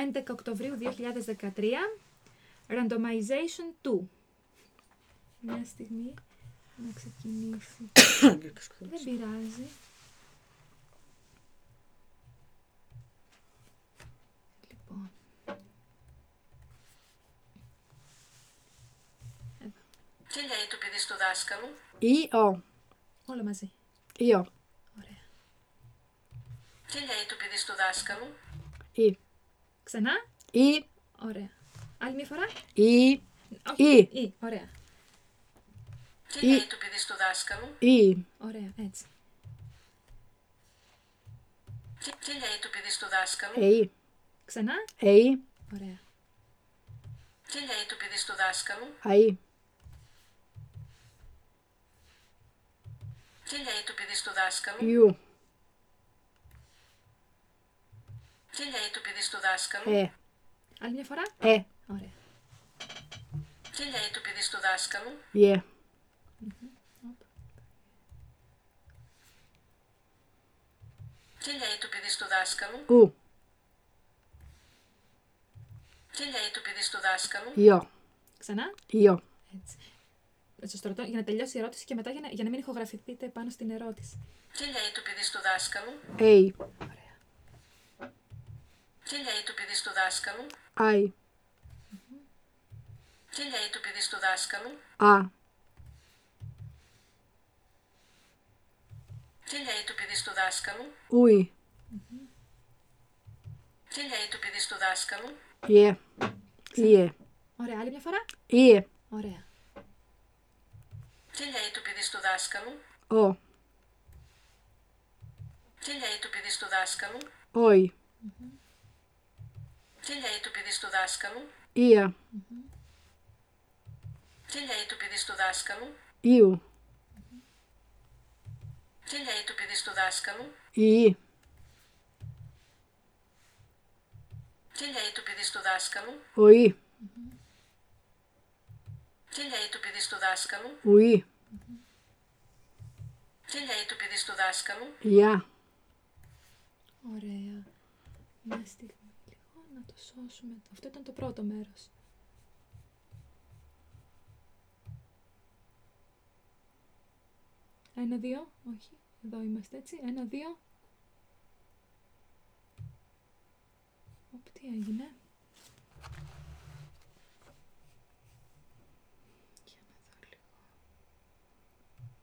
11 Οκτωβρίου 2013. Randomization 2. Μια στιγμή να ξεκινήσει. Δεν πειράζει. Λοιπόν. Εδώ. Τι λέει το παιδί στο δάσκαλο? Io. Όλα μαζί. Io. Ωραία. Τι λέει το παιδί στο δάσκαλο? I. Ξανά. I. Ωραία. Άλλη μια φορά. I. Όχι. I. Ωραία. Τι λέει το παιδί στο δάσκαλο? I. Ωραία. Έτσι. Τι λέει το παιδί στο δάσκαλο? Ehi. Ξανά. Ehi. Ωραία. Τι λέει το παιδί στο δάσκαλο? Ai. Τι λέει το παιδί στο δάσκαλο? Iu. Τι λέει το παιδί στο δάσκαλο? Άλλη μια φορά. Ωραία. Τι λέει το παιδί στο δάσκαλο? Yeah. Τι λέει το παιδί στο δάσκαλο? U. Τι λέει το παιδί στο δάσκαλο? Io. Ξανά. Io. Έτσι. Σας το ρωτώ για να τελειώσει η ερώτηση και μετά για να μην ηχογραφηθείτε πάνω στην ερώτηση. Τι λέει το παιδί στο δάσκαλο? Ehi. Ωραία. Τι λέει το παιδί στο δάσκαλο? Ai. Τι λέει το παιδί στο δάσκαλο? A. Τι λέει το παιδί στο δάσκαλο? Ui. Τι λέει το παιδί στο δάσκαλο? Yeah. Ie. Ωραία. Άλλη μια φορά. Ie. Ωραία. Τι λέει το παιδί στο δάσκαλο? O. Τι λέει το παιδί στο δάσκαλο? Oi. Τι λέει το παιδί στο δάσκαλο? Ia. Τι λέει το παιδί στο δάσκαλο? Iu. Τι λέει το παιδί στο δάσκαλο? I. Τι λέει το παιδί στο δάσκαλο? Oi. Τι λέει το παιδί στο δάσκαλο? Ui. Τι λέει το παιδί στο δάσκαλο? Ja. Ωραία. Μια στιγμή λίγο να το σώσουμε. Αυτό ήταν το πρώτο μέρος. Ένα, δύο. Όχι. Εδώ είμαστε έτσι. Ένα, δύο. Τι έγινε.